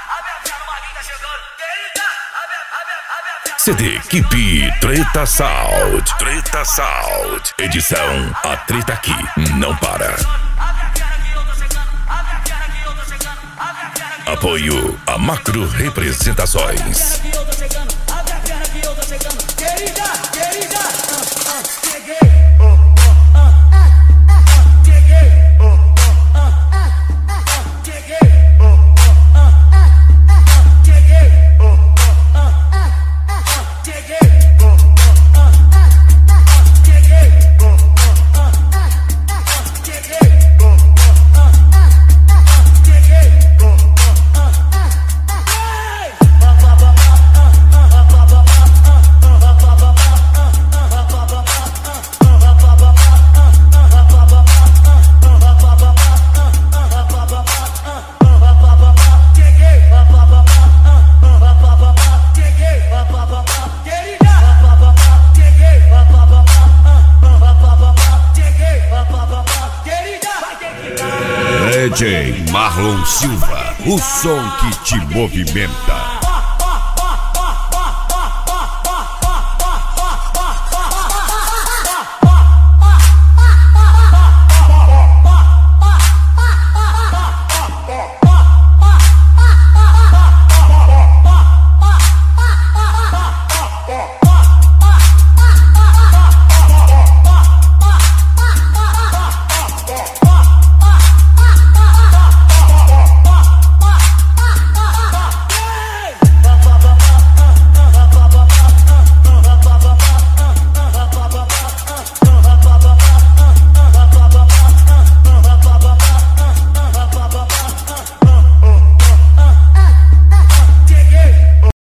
CD Equipe Treta Sound. Treta Sound. Edição A Treta Aqui Não Para. Apoio a Macro Representações. DJ Marlon Silva, o som que te movimenta.